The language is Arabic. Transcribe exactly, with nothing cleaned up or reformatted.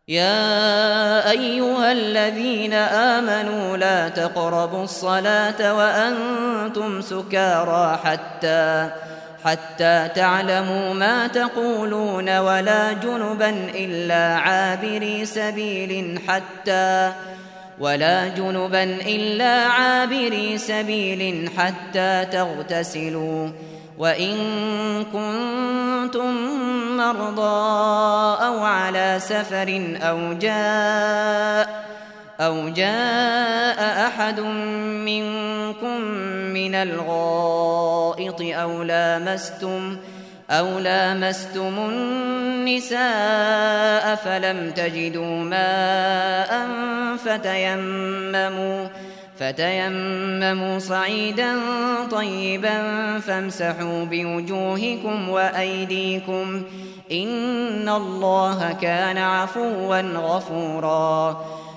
يا أيها الذين آمنوا لا تقربوا الصلاة وأنتم سكارى حتى حتى تعلموا ما تقولون ولا جنبا إلا عابري سبيل حتى ولا جنبا إلا عابري سبيل حتى تغتسلوا وإن كنتم مرضى أو على سفر أو جاء أو جاء أحد منكم من الغائط أو لامستم أو لامستم النساء فلم تجدوا ماء فتيمموا فتيمموا صعيدا طيبا فامسحوا بوجوهكم وأيديكم إن الله كان عفوا غفورا